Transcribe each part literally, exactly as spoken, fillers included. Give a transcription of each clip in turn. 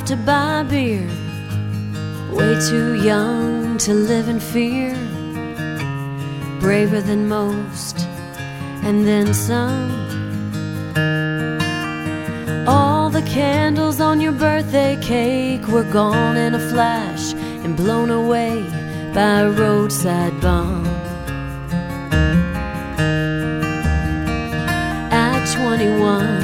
off to buy beer, way too young to live in fear, braver than most, and then some. All the candles on your birthday cake were gone in a flash and blown away by a roadside bomb. At twenty-one,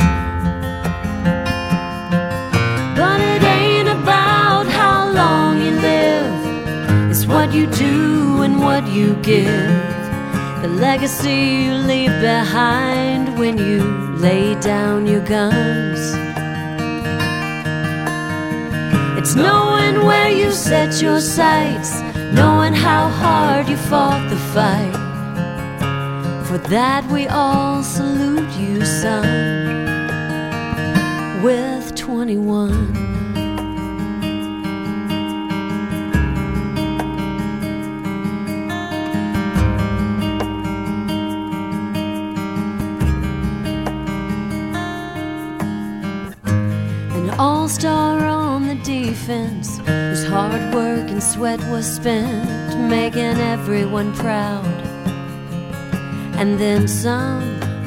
but it ain't about how long you live, it's what you do and what you give, the legacy you leave behind when you lay down your guns. It's knowing where you set your sights, knowing how hard you fought the fight. For that we all salute you, son, with twenty-one. All-star on the defense, whose hard work and sweat was spent making everyone proud. And then some.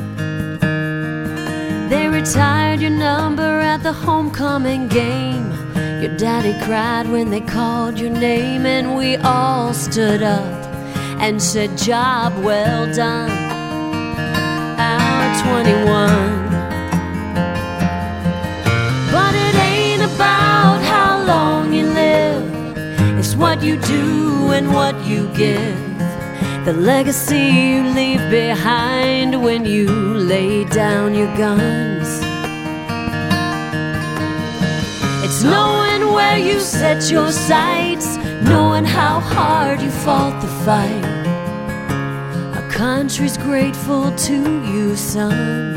They retired your number at the homecoming game. Your daddy cried when they called your name, and we all stood up and said, job well done. Our twenty-one. About how long you live, it's what you do and what you give, the legacy you leave behind when you lay down your guns. It's knowing where you set your sights, knowing how hard you fought the fight. Our country's grateful to you, son.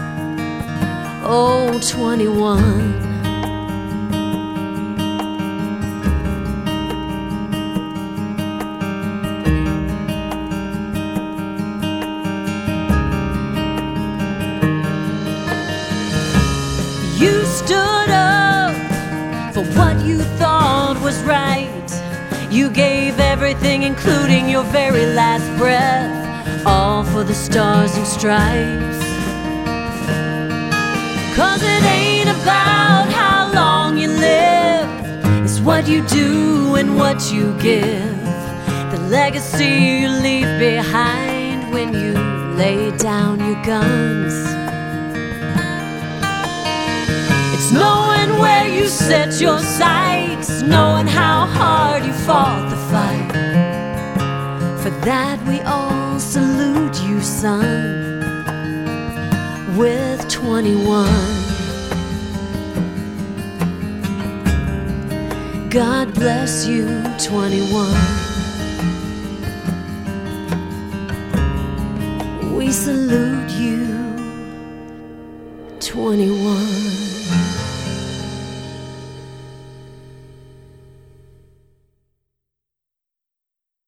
Oh, twenty-one. You stood up for what you thought was right. You gave everything, including your very last breath, all for the stars and stripes. Cause it ain't about how long you live, it's what you do and what you give, the legacy you leave behind when you lay down your guns. It's knowing where you set your sights, knowing how hard you fought the fight. For that we all salute you, son, with twenty-one. God bless you, twenty-one. We salute you, twenty-one.